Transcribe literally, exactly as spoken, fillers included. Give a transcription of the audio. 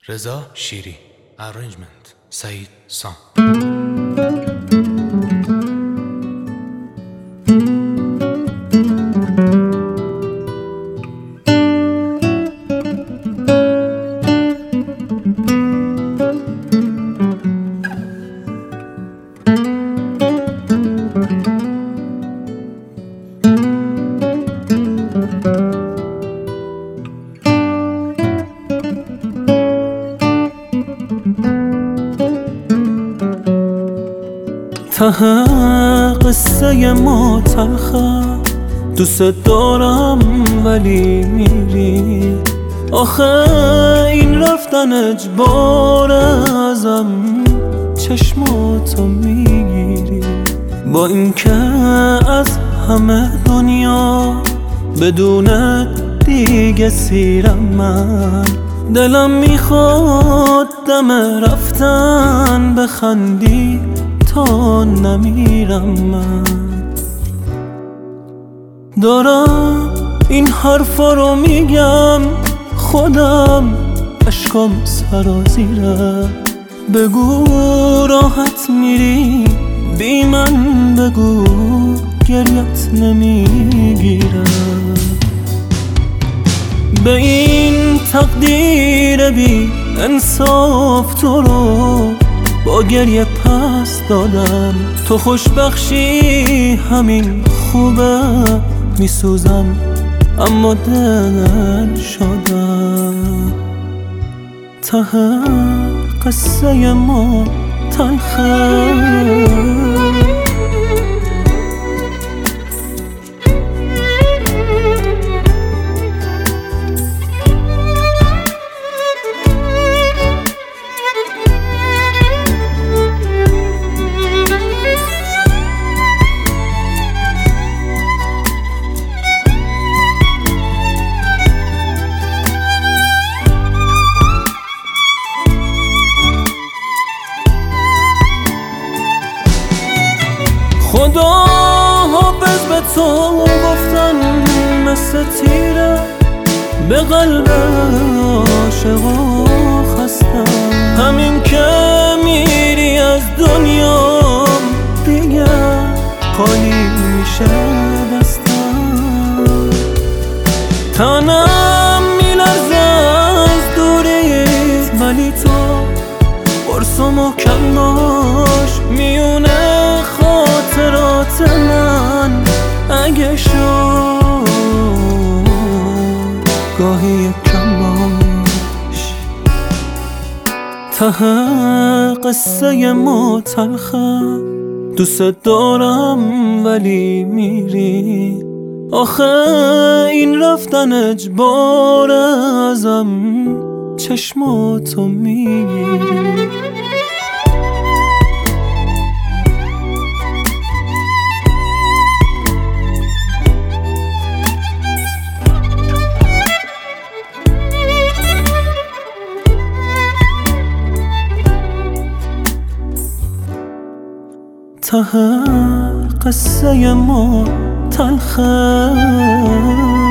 رضا شیری. Arrangement سعید سام. ته قصه ما تلخه، دوست دارم ولی میری. آخه این رفتن اجبار، ازم چشماتو میگیری. با اینکه از همه دنیا بدونت دیگه سیرم من، دلم میخواد دم رفتن بخندی تا نمیرم. من دارم این حرفا رو میگم، خودم اشکام سرازیره. بگو راحت میری بی من، بگو گریت نمیگیره. به این تقدیر بی انصاف تو رو با گریه پس دادم. تو خوشبخشی همین خوبه، میسوزم اما دل شدم. ته قصه ما تلخه. خدا حافظ به تو گفتن، مثل تیره به قلب عاشقا خستم. همین که میری از دنیا دیگه خالی میشه دستم. تنم میلرزه از دوریت، ولی تو قرص و محکم باش. میونه خاطرات من اگه شد گاهی کم باش. ته قصه ما تلخه، دوست دارم ولی میری. آخه این رفتن اجبار، ازم چشماتو میگیری. ته قصه ما تلخه.